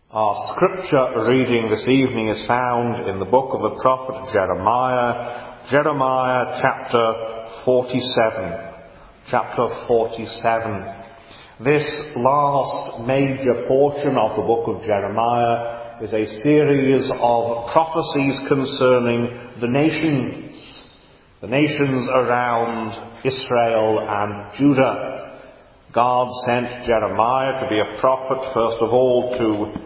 Our scripture reading this evening is found in the book of the prophet Jeremiah, Jeremiah chapter 47. Chapter 47. This last major portion of the book of Jeremiah is a series of prophecies concerning the nations around Israel and Judah. God sent Jeremiah to be a prophet, first of all, to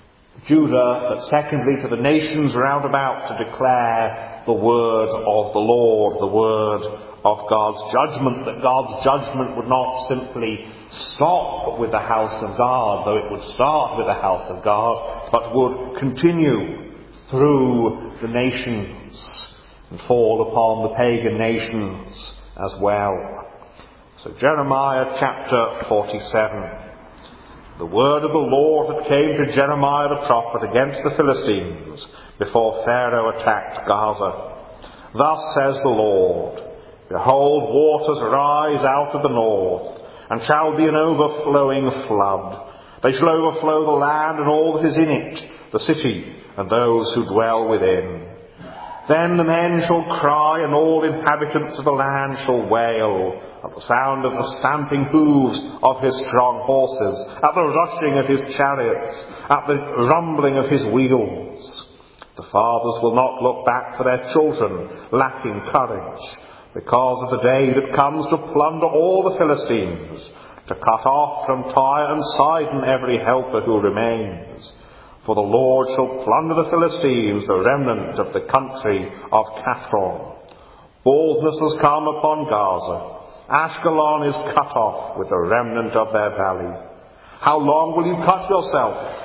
Judah, but secondly to the nations round about to declare the word of the Lord, the word of God's judgment, that God's judgment would not simply stop with the house of God, though it would start with the house of God, but would continue through the nations and fall upon the pagan nations as well. So Jeremiah chapter 47. The word of the Lord that came to Jeremiah the prophet against the Philistines before Pharaoh attacked Gaza. Thus says the Lord, Behold, waters rise out of the north, and shall be an overflowing flood. They shall overflow the land and all that is in it, the city and those who dwell within. Then the men shall cry, and all inhabitants of the land shall wail, at the sound of the stamping hooves of his strong horses, at the rushing of his chariots, at the rumbling of his wheels. The fathers will not look back for their children, lacking courage, because of the day that comes to plunder all the Philistines, to cut off from Tyre and Sidon every helper who remains. For the Lord shall plunder the Philistines, the remnant of the country of Caphtor. Baldness has come upon Gaza. Ashkelon is cut off with the remnant of their valley. How long will you cut yourself?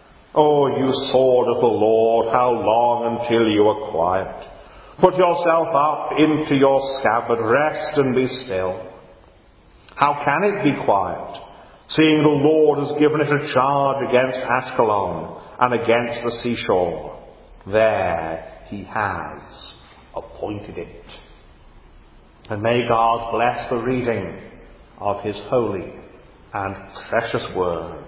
O you sword of the Lord, how long until you are quiet? Put yourself up into your scabbard, rest and be still. How can it be quiet, seeing the Lord has given it a charge against Ashkelon and against the seashore? There he has appointed it. And may God bless the reading of his holy and precious word.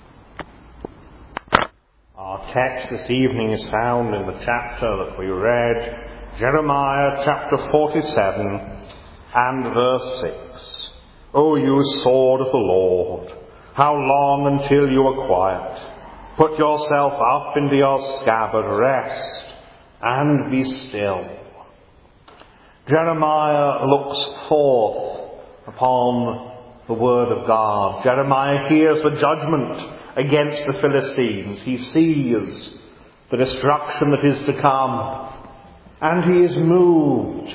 Our text this evening is found in the chapter that we read, Jeremiah chapter 47 and verse 6. O you sword of the Lord, how long until you are quiet? Put yourself up into your scabbard, rest and be still. Jeremiah looks forth upon the word of God. Jeremiah hears the judgment against the Philistines. He sees the destruction that is to come, and he is moved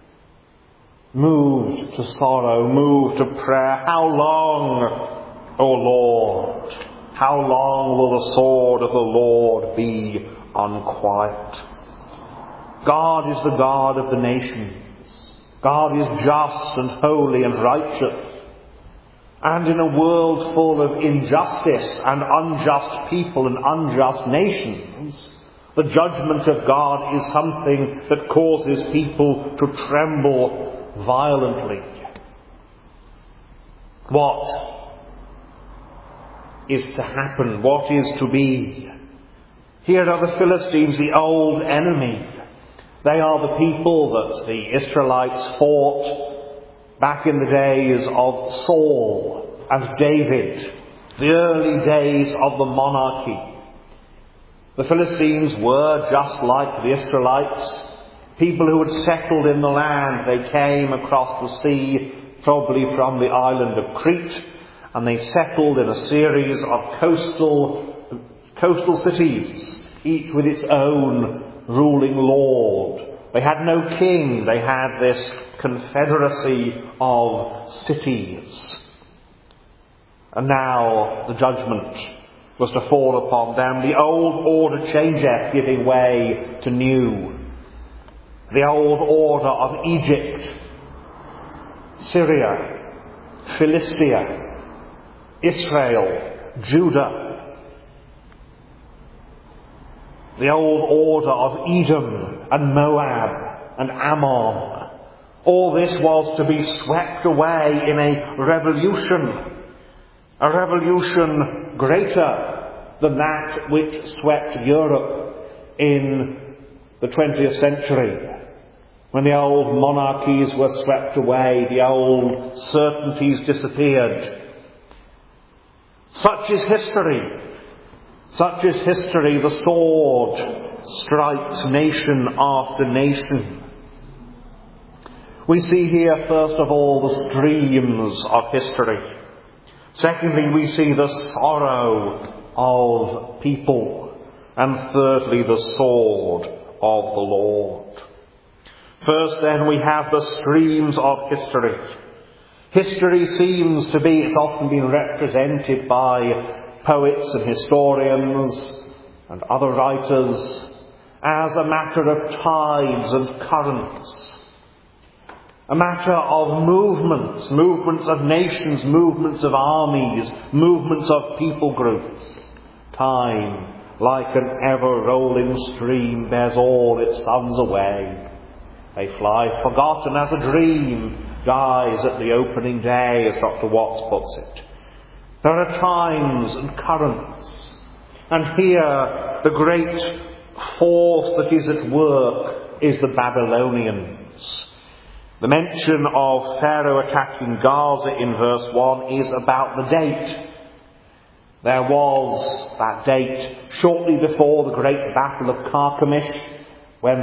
to sorrow, moved to prayer. How long, O Lord? How long will the sword of the Lord be unquiet? God is the God of the nations. God is just and holy and righteous. And in a world full of injustice and unjust people and unjust nations, the judgment of God is something that causes people to tremble violently. What is to happen? What is to be? Here are the Philistines, the old enemy. They are the people that the Israelites fought back in the days of Saul and David, the early days of the monarchy. The Philistines were just like the Israelites, people who had settled in the land. They came across the sea, probably from the island of Crete, and they settled in a series of coastal cities, each with its own ruling lord. They had no king. They had this confederacy of cities. And now the judgment was to fall upon them. The old order changeth, giving way to new. The old order of Egypt, Syria, Philistia, Israel, Judah. The old order of Edom and Moab and Ammon. All this was to be swept away in a revolution greater than that which swept Europe in the 20th century, when the old monarchies were swept away, the old certainties disappeared. Such is history. Such is history. The sword strikes nation after nation. We see here, first of all, the streams of history. Secondly, we see the sorrow of people. And thirdly, the sword of the Lord. First, then, we have the streams of history. History seems to be, it's often been represented by poets and historians and other writers as a matter of tides and currents. A matter of movements of nations, movements of armies, movements of people groups. Time, like an ever-rolling stream, bears all its sons away. They fly forgotten as a dream dies at the opening day, as Dr. Watts puts it. There are times and currents. And here, the great force that is at work is the Babylonians. The mention of Pharaoh attacking Gaza in verse 1 is about the date. There was that date shortly before the great battle of Carchemish, when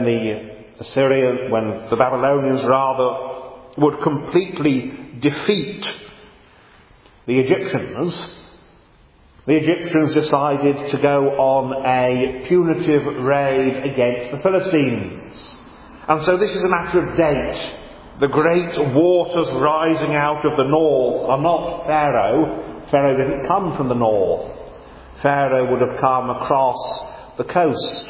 the Babylonians would completely defeat the Egyptians. The Egyptians decided to go on a punitive raid against the Philistines. And so this is a matter of date. The great waters rising out of the north are not Pharaoh. Pharaoh didn't come from the north. Pharaoh would have come across the coast.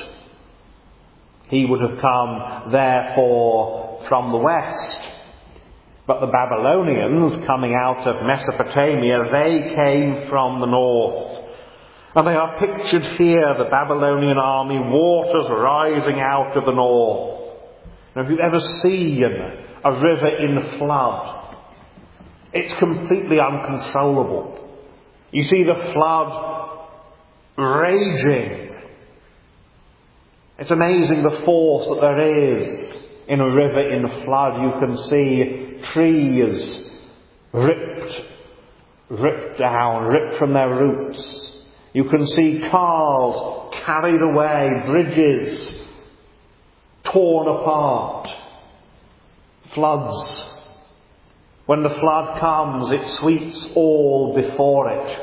He would have come, therefore, from the west. But the Babylonians, coming out of Mesopotamia, they came from the north. And they are pictured here, the Babylonian army, waters rising out of the north. Now, if you've ever seen a river in flood, it's completely uncontrollable. You see the flood raging. It's amazing the force that there is in a river in flood. You can see trees ripped down, ripped from their roots. You can see cars carried away, bridges torn apart. Floods. When the flood comes, it sweeps all before it.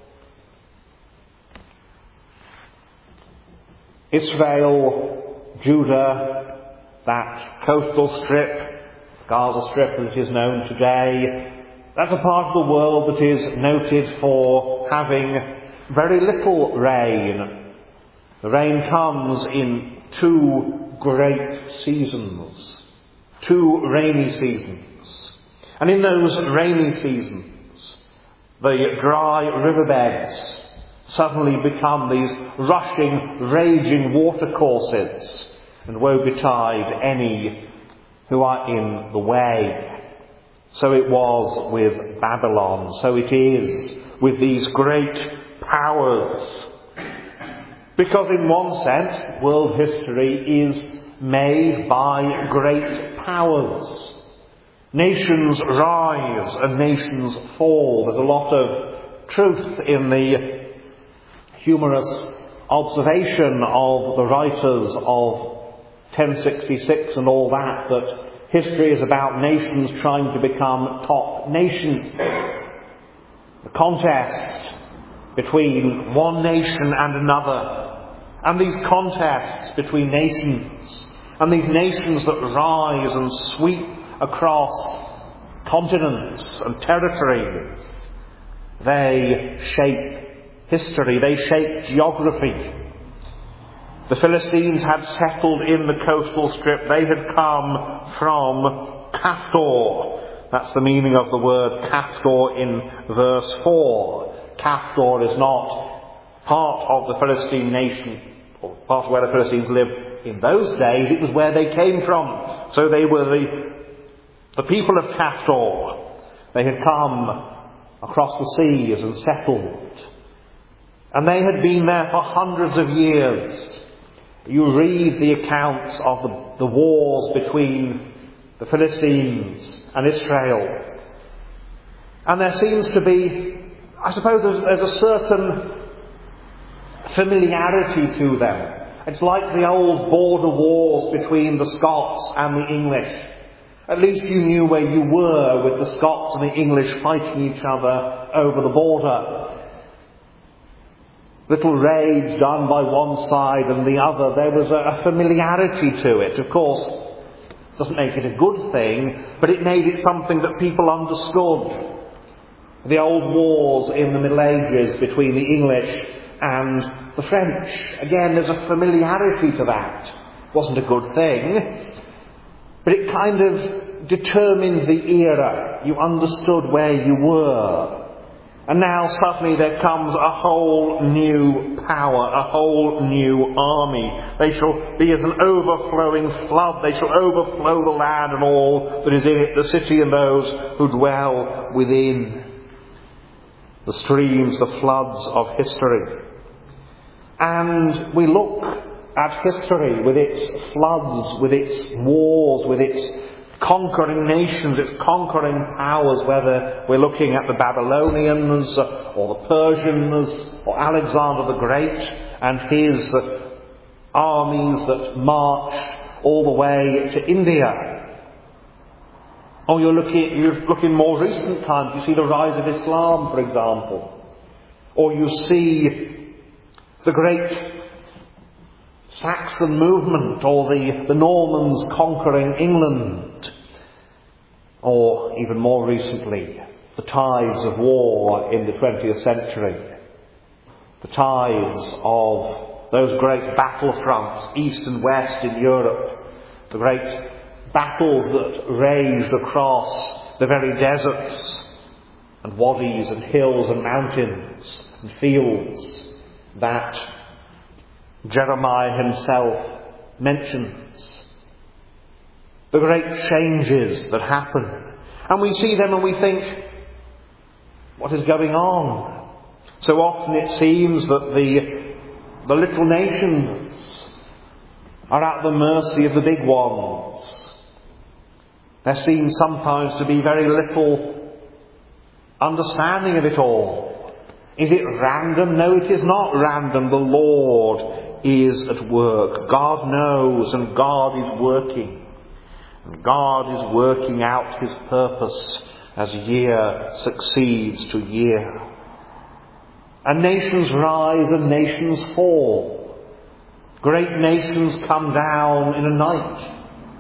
Israel, Judah, that coastal strip, Gaza Strip as it is known today, that's a part of the world that is noted for having very little rain. The rain comes in two great seasons, two rainy seasons. And in those rainy seasons, the dry riverbeds suddenly become these rushing, raging watercourses, and woe betide any who are in the way. So it was with Babylon, so it is with these great powers. Because in one sense, world history is made by great powers. Nations rise and nations fall. There's a lot of truth in the humorous observation of the writers of 1066 and all that history is about nations trying to become top nations. The contest between one nation and another, and these contests between nations, and these nations that rise and sweep across continents and territories, they shape history, they shape geography. The Philistines had settled in the coastal strip. They had come from Caphtor. That's the meaning of the word Caphtor in verse 4. Caphtor is not part of the Philistine nation, or part of where the Philistines lived in those days. It was where they came from. So they were the people of Caphtor. They had come across the seas and settled. And they had been there for hundreds of years. You read the accounts of the wars between the Philistines and Israel. And there seems to be, I suppose there's a certain familiarity to them. It's like the old border wars between the Scots and the English. At least you knew where you were with the Scots and the English fighting each other over the border. Little raids done by one side and the other. There was a familiarity to it. Of course, it doesn't make it a good thing, but it made it something that people understood. The old wars in the Middle Ages between the English and the French. Again, there's a familiarity to that. It wasn't a good thing, but it kind of determined the era. You understood where you were. And now suddenly there comes a whole new power, a whole new army. They shall be as an overflowing flood. They shall overflow the land and all that is in it, the city and those who dwell within. The streams, the floods of history. And we look at history with its floods, with its wars, with its conquering nations, its conquering powers, whether we're looking at the Babylonians or the Persians or Alexander the Great and his armies that marched all the way to India. Or you're looking more recent times, you see the rise of Islam, for example. Or you see the great Saxon movement, or the Normans conquering England, or even more recently, the tides of war in the 20th century, the tides of those great battlefronts, east and west in Europe, the great battles that raged across the very deserts and wadis and hills and mountains and fields that Jeremiah himself mentions. The great changes that happen. And we see them and we think, what is going on? So often it seems that the little nations are at the mercy of the big ones. There seems sometimes to be very little understanding of it all. Is it random? No, it is not random. The Lord is at work. God knows and God is working. And God is working out his purpose as year succeeds to year. And nations rise and nations fall. Great nations come down in a night.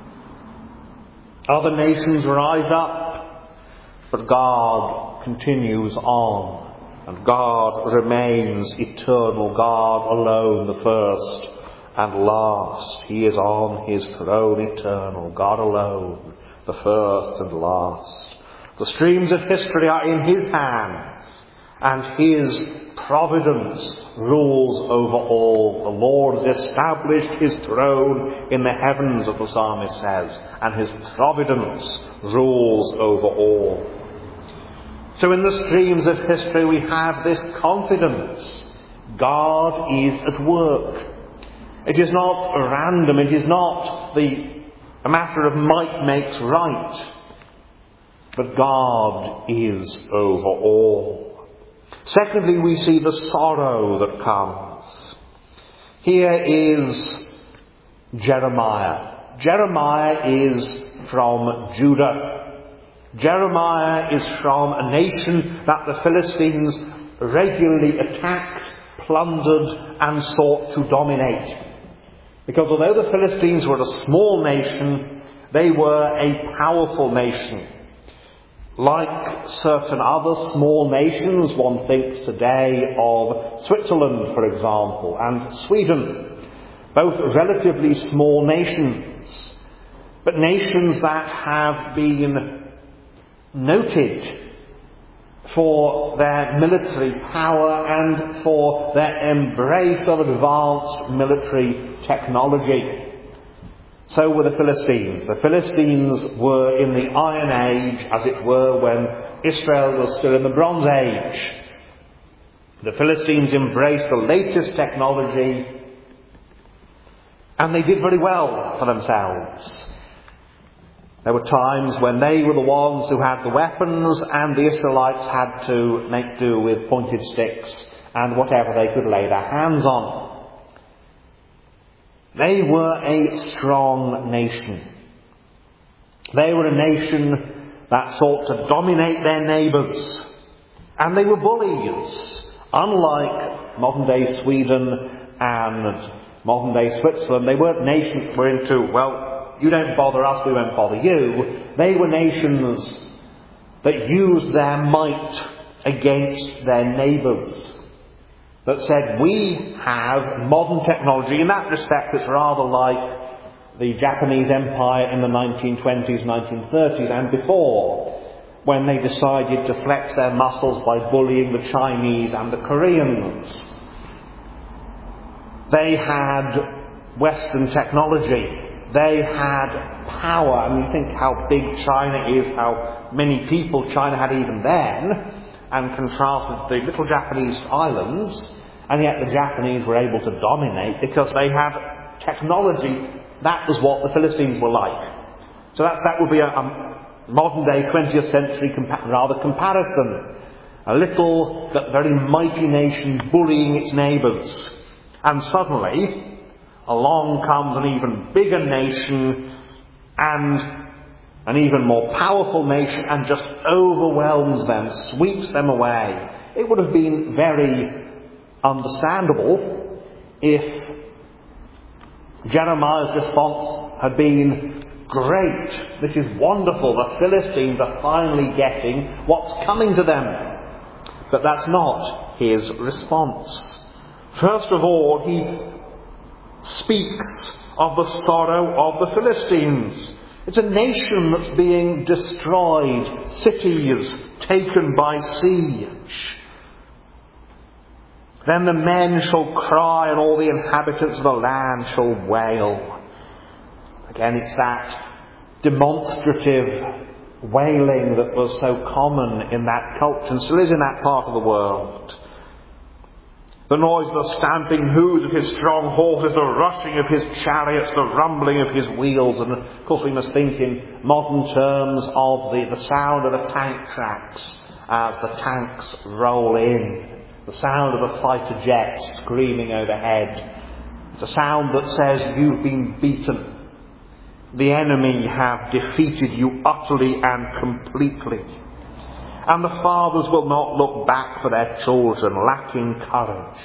Other nations rise up. But God continues on. And God remains eternal, God alone, the first and last. He is on his throne eternal, God alone, the first and last. The streams of history are in his hands, and his providence rules over all. The Lord has established his throne in the heavens, as the psalmist says, and his providence rules over all. So in the streams of history we have this confidence. God is at work. It is not random. It is not a matter of might makes right. But God is over all. Secondly, we see the sorrow that comes. Here is Jeremiah. Jeremiah is from Judah. Jeremiah is from a nation that the Philistines regularly attacked, plundered, and sought to dominate. Because although the Philistines were a small nation, they were a powerful nation. Like certain other small nations, one thinks today of Switzerland, for example, and Sweden, both relatively small nations, but nations that have been noted for their military power and for their embrace of advanced military technology. So were the Philistines. The Philistines were in the Iron Age, as it were, when Israel was still in the Bronze Age. The Philistines embraced the latest technology, and they did very well for themselves. There were times when they were the ones who had the weapons, and the Israelites had to make do with pointed sticks and whatever they could lay their hands on. They were a strong nation. They were a nation that sought to dominate their neighbours. And they were bullies. Unlike modern-day Sweden and modern-day Switzerland, they weren't nations that were into, well, you don't bother us, we won't bother you. They were nations that used their might against their neighbours. That said, we have modern technology. In that respect, it's rather like the Japanese Empire in the 1920s, 1930s and before, when they decided to flex their muscles by bullying the Chinese and the Koreans. They had Western technology. They had power. I mean, think how big China is, how many people China had even then, and contrasted the little Japanese islands, and yet the Japanese were able to dominate because they had technology. That was what the Philistines were like. So that would be a modern-day 20th century comparison. A little but very mighty nation bullying its neighbours. And suddenly, along comes an even bigger nation and an even more powerful nation and just overwhelms them, sweeps them away. It would have been very understandable if Jeremiah's response had been, great, this is wonderful, the Philistines are finally getting what's coming to them. But that's not his response. First of all, he speaks of the sorrow of the Philistines. It's a nation that's being destroyed, cities taken by siege. Then the men shall cry, and all the inhabitants of the land shall wail. Again, it's that demonstrative wailing that was so common in that culture and still is in that part of the world. The noise of the stamping hoofs of his strong horses, the rushing of his chariots, the rumbling of his wheels, and of course we must think in modern terms of the sound of the tank tracks as the tanks roll in. The sound of the fighter jets screaming overhead. It's a sound that says, you've been beaten. The enemy have defeated you utterly and completely. And the fathers will not look back for their children, lacking courage.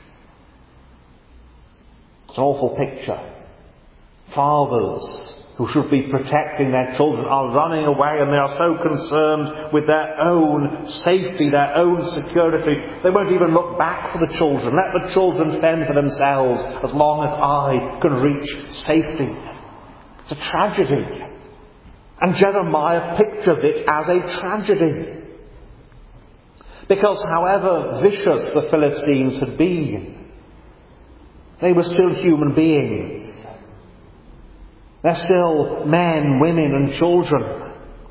It's an awful picture. Fathers who should be protecting their children are running away, and they are so concerned with their own safety, their own security, they won't even look back for the children. Let the children fend for themselves as long as I can reach safety. It's a tragedy. And Jeremiah pictures it as a tragedy. Because however vicious the Philistines had been, they were still human beings. They're still men, women and children.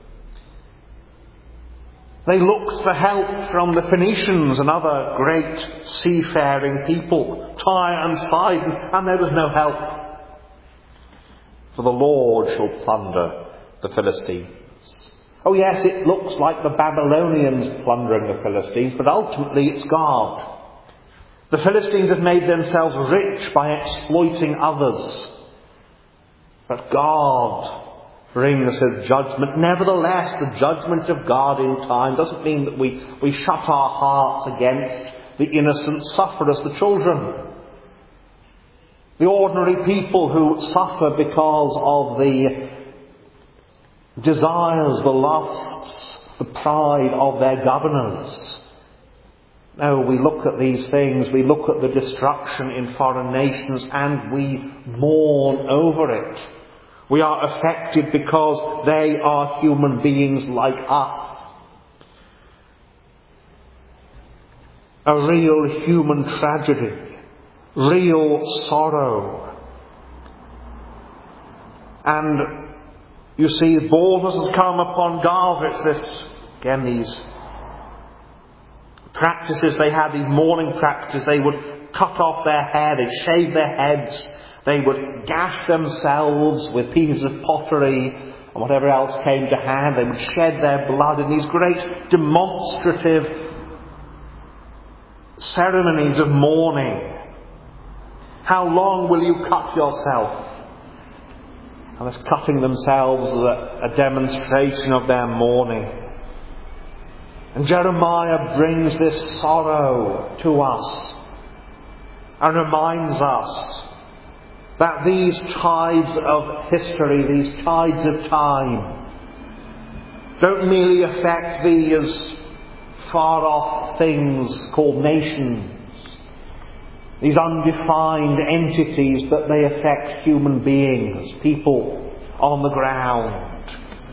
They looked for help from the Phoenicians and other great seafaring people, Tyre and Sidon, and there was no help. For the Lord shall plunder the Philistines. Oh yes, it looks like the Babylonians plundering the Philistines, but ultimately it's God. The Philistines have made themselves rich by exploiting others. But God brings his judgment. Nevertheless, the judgment of God in time doesn't mean that we shut our hearts against the innocent sufferers, the children. The ordinary people who suffer because of the desires, the lusts, the pride of their governors. No, we look at these things, we look at the destruction in foreign nations, and we mourn over it. We are affected because they are human beings like us. A real human tragedy, real sorrow. And you see, baldness has come upon Gaza. It's this, again, these practices they had, these mourning practices. They would cut off their hair, they'd shave their heads, they would gash themselves with pieces of pottery and whatever else came to hand. They would shed their blood in these great demonstrative ceremonies of mourning. How long will you cut yourself? And this cutting themselves was a demonstration of their mourning. And Jeremiah brings this sorrow to us and reminds us that these tides of history, these tides of time, don't merely affect these far-off things called nations, these undefined entities, but they affect human beings, people on the ground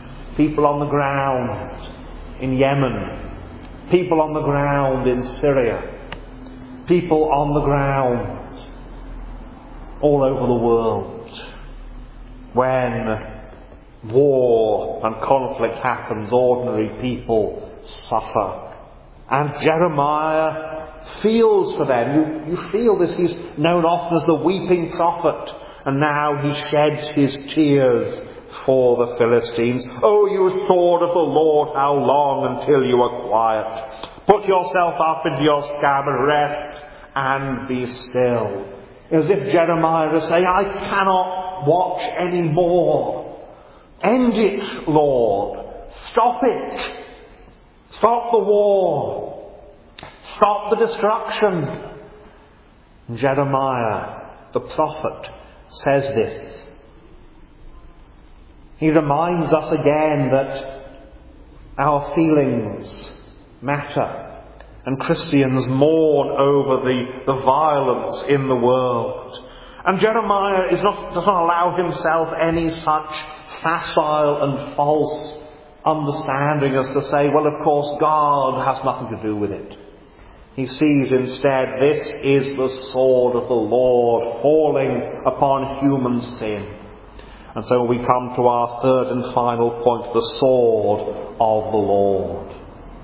in Yemen, people on the ground in Syria, people on the ground all over the world. When war and conflict happens, ordinary people suffer. And Jeremiah feels for them. You feel this. He's known often as the weeping prophet, and now he sheds his tears for the Philistines. Oh, you sword of the Lord, how long until you are quiet? Put yourself up into your scabbard, rest and be still. As if Jeremiah is saying, I cannot watch any more. End it, Lord. Stop it. Stop the war. Stop the destruction. And Jeremiah, the prophet, says this. He reminds us again that our feelings matter. And Christians mourn over the violence in the world. And Jeremiah does not allow himself any such facile and false understanding as to say, well, of course, God has nothing to do with it. He sees instead this is the sword of the Lord falling upon human sin. And so we come to our third and final point, the sword of the Lord.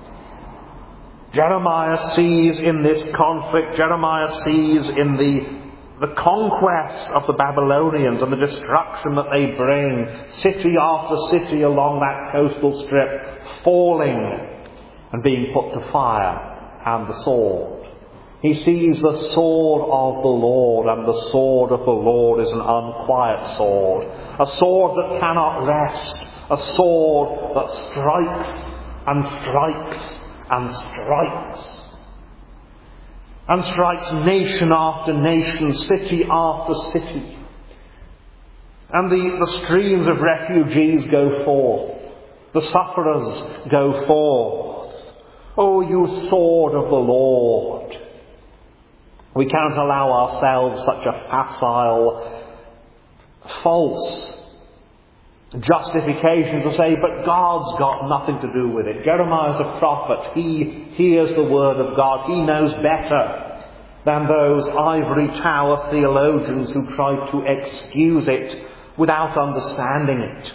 Jeremiah sees in this conflict, Jeremiah sees in the conquest of the Babylonians and the destruction that they bring, city after city along that coastal strip, falling and being put to fire, and the sword. He sees the sword of the Lord, and the sword of the Lord is an unquiet sword. A sword that cannot rest. A sword that strikes and strikes and strikes. And strikes nation after nation, city after city. And the streams of refugees go forth. The sufferers go forth. Oh, you sword of the Lord. We can't allow ourselves such a facile, false justification to say, but God's got nothing to do with it. Jeremiah's a prophet. He hears the word of God. He knows better than those ivory tower theologians who try to excuse it without understanding it.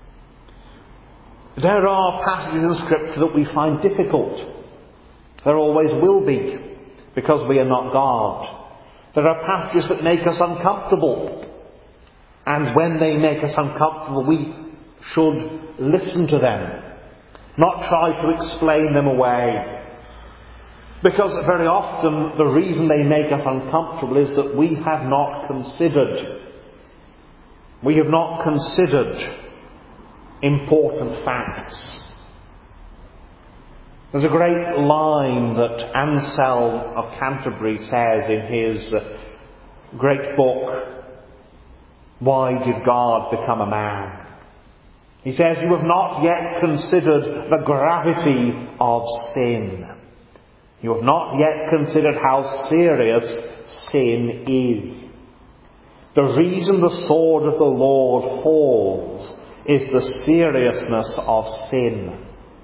There are passages in Scripture that we find difficult. There always will be, because we are not God. There are passages that make us uncomfortable. And when they make us uncomfortable, we should listen to them, not try to explain them away. Because very often the reason they make us uncomfortable is that we have not considered important facts. There's a great line that Anselm of Canterbury says in his great book, Why Did God Become a Man? He says, you have not yet considered the gravity of sin. You have not yet considered how serious sin is. The reason the sword of the Lord falls is the seriousness of sin.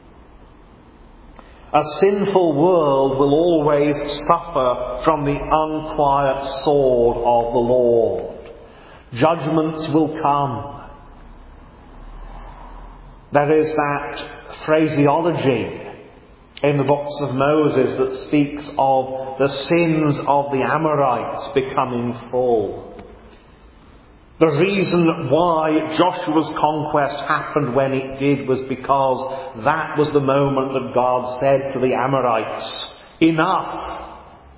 A sinful world will always suffer from the unquiet sword of the Lord. Judgments will come. There is that phraseology in the books of Moses that speaks of the sins of the Amorites becoming full. The reason why Joshua's conquest happened when it did was because that was the moment that God said to the Amorites, "Enough!"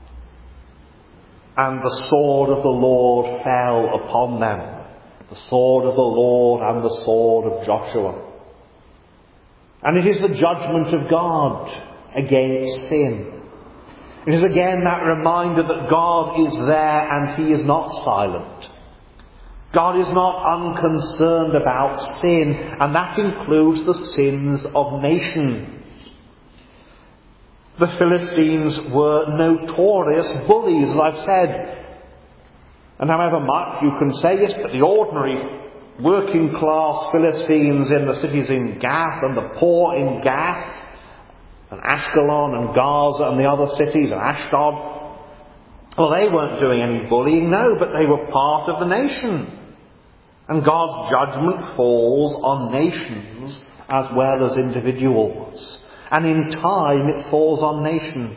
And the sword of the Lord fell upon them. The sword of the Lord and the sword of Joshua. And it is the judgment of God against sin. It is again that reminder that God is there and He is not silent. God is not unconcerned about sin, and that includes the sins of nations. The Philistines were notorious bullies, as I've said. And however much you can say, yes, but the ordinary working class Philistines in the cities in Gath and the poor in Gath and Ashkelon and Gaza and the other cities and Ashdod, well, they weren't doing any bullying, no, but they were part of the nation. And God's judgment falls on nations as well as individuals. And in time it falls on nations.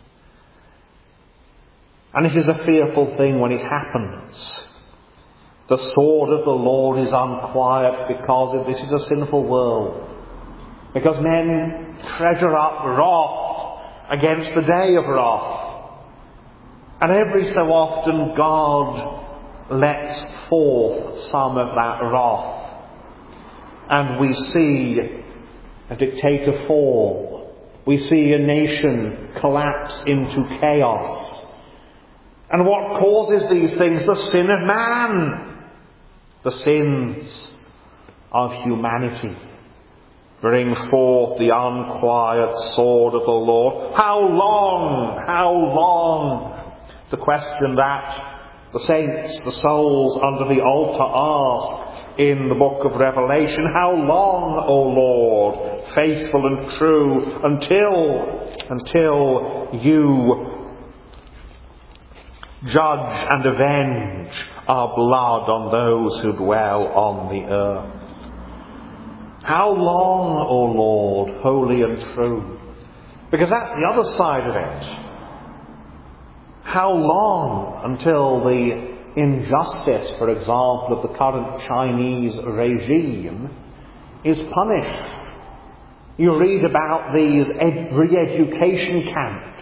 And it is a fearful thing when it happens. The sword of the Lord is unquiet because this is a sinful world. Because men treasure up wrath against the day of wrath. And every so often God lets forth some of that wrath. And we see a dictator fall. We see a nation collapse into chaos. And what causes these things? The sin of man. The sins of humanity bring forth the unquiet sword of the Lord. How long? How long? The question that the saints, the souls under the altar ask in the book of Revelation. How long, O Lord, faithful and true, until you judge and avenge our blood on those who dwell on the earth? How long, O Lord, holy and true? Because that's the other side of it. How long until the injustice, for example, of the current Chinese regime is punished? You read about these re-education camps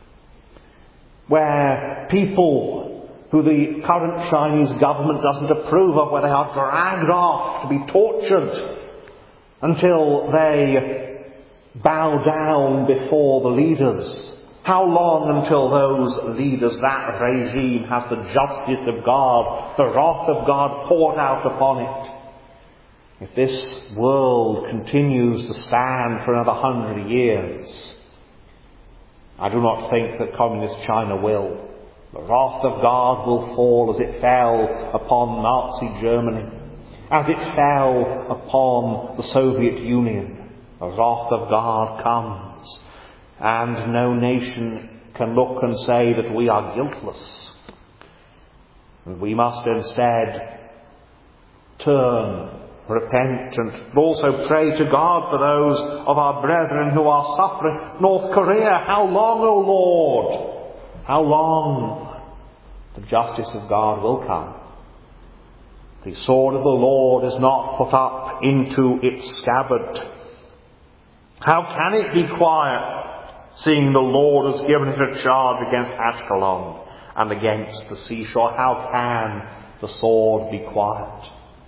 where people who the current Chinese government doesn't approve of, where they are dragged off to be tortured until they bow down before the leaders. How long until those leaders, that regime, has the justice of God, the wrath of God poured out upon it? If this world continues to stand for another 100 years, I do not think that communist China will. The wrath of God will fall as it fell upon Nazi Germany, as it fell upon the Soviet Union. The wrath of God comes. And no nation can look and say that we are guiltless. And we must instead turn, repent, and also pray to God for those of our brethren who are suffering. North Korea, how long, O Lord? How long? The justice of God will come. The sword of the Lord is not put up into its scabbard. How can it be quiet, seeing the Lord has given it a charge against Ashkelon and against the seashore? How can the sword be quiet?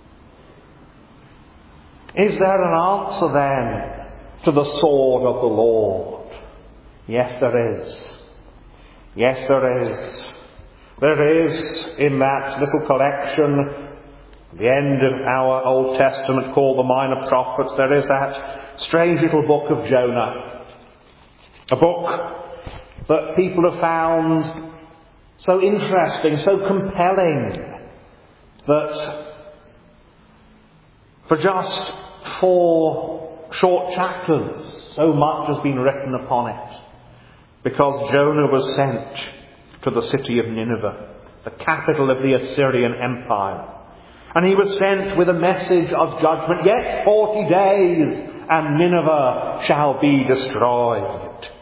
Is there an answer then to the sword of the Lord? Yes, there is. Yes, there is. There is in that little collection, the end of our Old Testament called the Minor Prophets, there is that strange little book of Jonah. A book that people have found so interesting, so compelling, that for just 4 short chapters, so much has been written upon it. Because Jonah was sent to the city of Nineveh, the capital of the Assyrian Empire. And he was sent with a message of judgment. Yet 40 days and Nineveh shall be destroyed.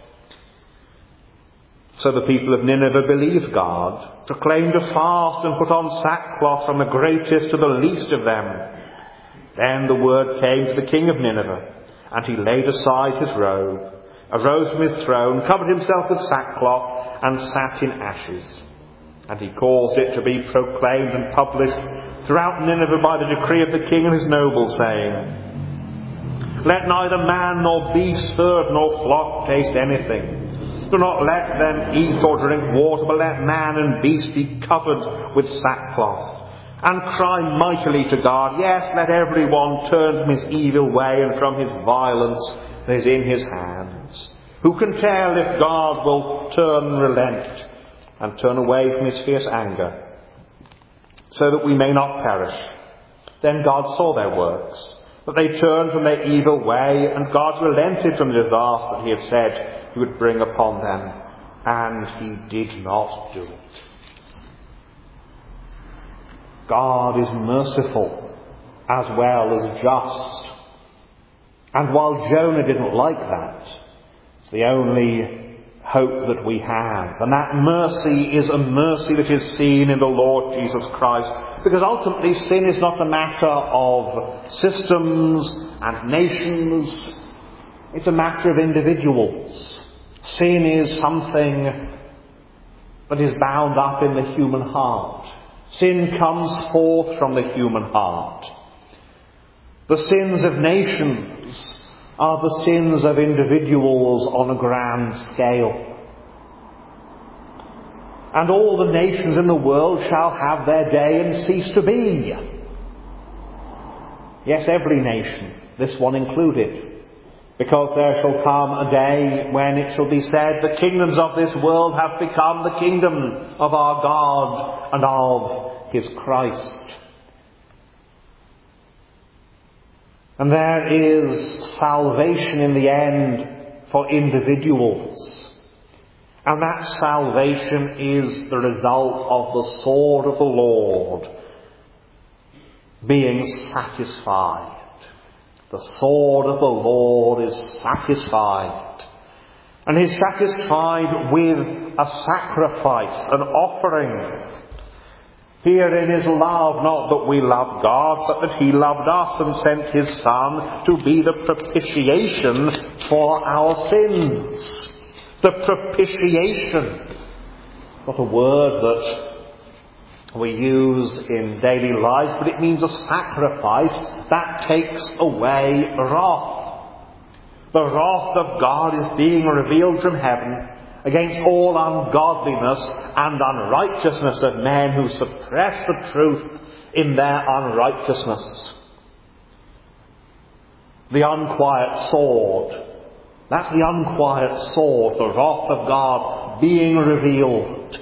So the people of Nineveh believed God, proclaimed a fast, and put on sackcloth from the greatest to the least of them. Then the word came to the king of Nineveh, and he laid aside his robe, arose from his throne, covered himself with sackcloth, and sat in ashes. And he caused it to be proclaimed and published throughout Nineveh by the decree of the king and his nobles, saying, Let neither man nor beast, herd nor flock taste anything. Do not let them eat or drink water, but let man and beast be covered with sackcloth. And cry mightily to God. Yes, let every one turn from his evil way and from his violence that is in his hands. Who can tell if God will relent, and turn away from his fierce anger, so that we may not perish? Then God saw their works, that they turned from their evil way, and God relented from the disaster that he had said he would bring upon them, and he did not do it. God is merciful as well as just. And while Jonah didn't like that, it's the only hope that we have. And that mercy is a mercy that is seen in the Lord Jesus Christ. Because ultimately sin is not a matter of systems and nations. It's a matter of individuals. Sin is something that is bound up in the human heart. Sin comes forth from the human heart. The sins of nations are the sins of individuals on a grand scale. And all the nations in the world shall have their day and cease to be. Yes, every nation, this one included. Because there shall come a day when it shall be said, the kingdoms of this world have become the kingdom of our God and of his Christ. And there is salvation in the end for individuals. And that salvation is the result of the sword of the Lord being satisfied. The sword of the Lord is satisfied. And is satisfied with a sacrifice, an offering. Herein is love, not that we love God, but that he loved us and sent his Son to be the propitiation for our sins. The propitiation. Not a word that we use in daily life, but it means a sacrifice that takes away wrath. The wrath of God is being revealed from heaven against all ungodliness and unrighteousness of men who suppress the truth in their unrighteousness. The unquiet sword. That's the unquiet sword, the wrath of God being revealed.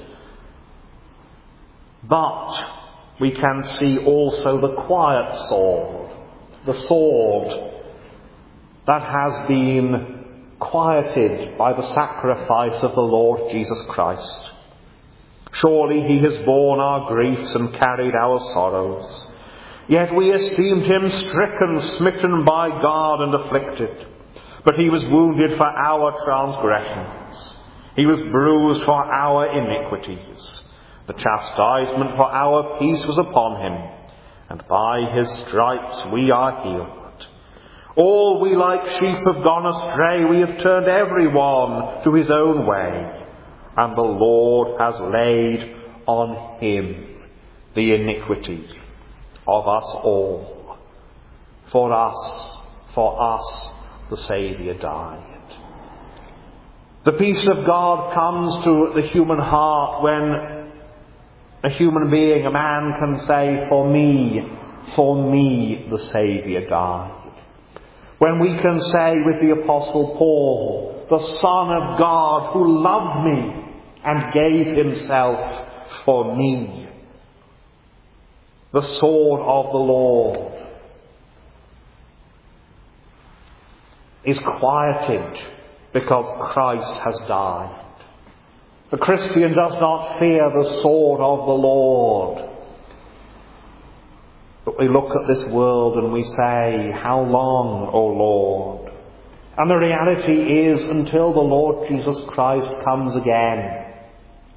But we can see also the quiet sword, the sword that has been quieted by the sacrifice of the Lord Jesus Christ. Surely he has borne our griefs and carried our sorrows. Yet we esteemed him stricken, smitten by God and afflicted. But he was wounded for our transgressions. He was bruised for our iniquities. The chastisement for our peace was upon him, and by his stripes we are healed. All we like sheep have gone astray, we have turned every one to his own way, and the Lord has laid on him the iniquity of us all. For us the Saviour died. The peace of God comes to the human heart when a human being, a man, can say, for me the Saviour died. When we can say with the Apostle Paul, the Son of God who loved me and gave himself for me. The sword of the Lord is quieted because Christ has died. The Christian does not fear the sword of the Lord. But we look at this world and we say, how long, O Lord? And the reality is, until the Lord Jesus Christ comes again,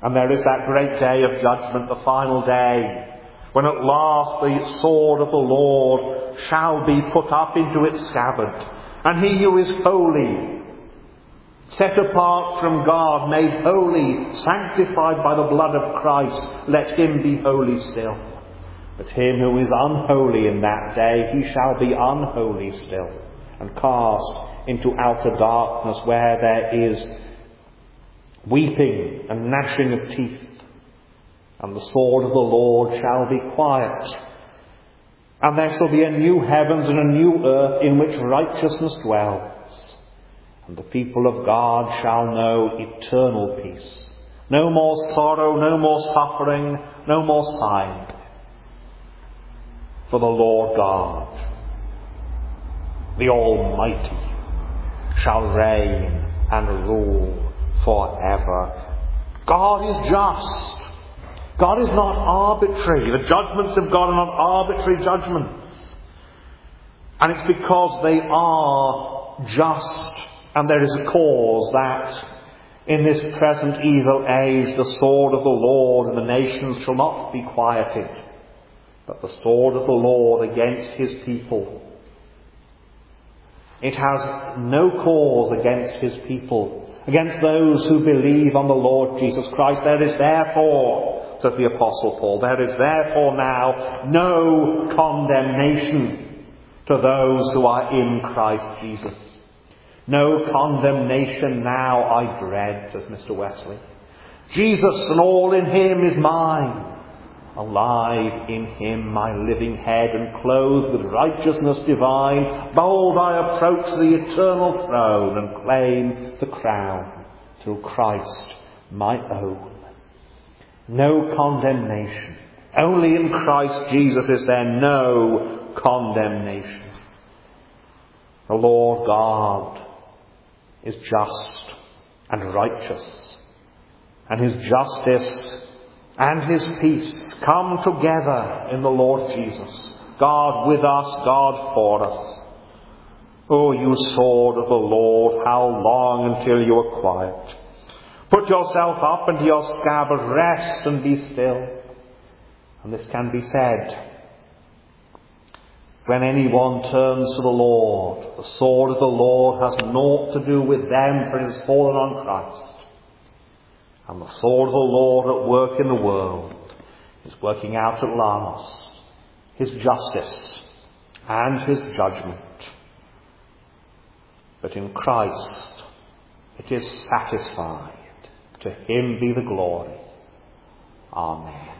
And there is that great day of judgment, the final day, when at last the sword of the Lord shall be put up into its scabbard. And he who is holy, set apart from God, made holy, sanctified by the blood of Christ, let him be holy still. But him who is unholy in that day, he shall be unholy still, and cast into outer darkness, where there is weeping and gnashing of teeth. And the sword of the Lord shall be quiet. And there shall be a new heavens and a new earth in which righteousness dwells. And the people of God shall know eternal peace. No more sorrow, no more suffering, no more sighing. For the Lord God, the Almighty, shall reign and rule forever. God is just. God is not arbitrary. The judgments of God are not arbitrary judgments. And it's because they are just, and there is a cause, that in this present evil age the sword of the Lord and the nations shall not be quieted, but the sword of the Lord against his people. It has no cause against his people, against those who believe on the Lord Jesus Christ. There is therefore, says the Apostle Paul, there is therefore now no condemnation to those who are in Christ Jesus. No condemnation now I dread, says Mr. Wesley. Jesus and all in him is mine. Alive in him my living head, and clothed with righteousness divine, bold I approach the eternal throne and claim the crown through Christ my own. No condemnation. Only in Christ Jesus is there no condemnation. The Lord God is just and righteous, and his justice and his peace come together in the Lord Jesus. God with us, God for us. O you sword of the Lord, how long until you are quiet? Put yourself up into your scabbard, rest and be still. And this can be said when anyone turns to the Lord. The sword of the Lord has naught to do with them, for it has fallen on Christ. And the sword of the Lord at work in the world is working out at last his justice and his judgment. But in Christ it is satisfied. To him be the glory. Amen.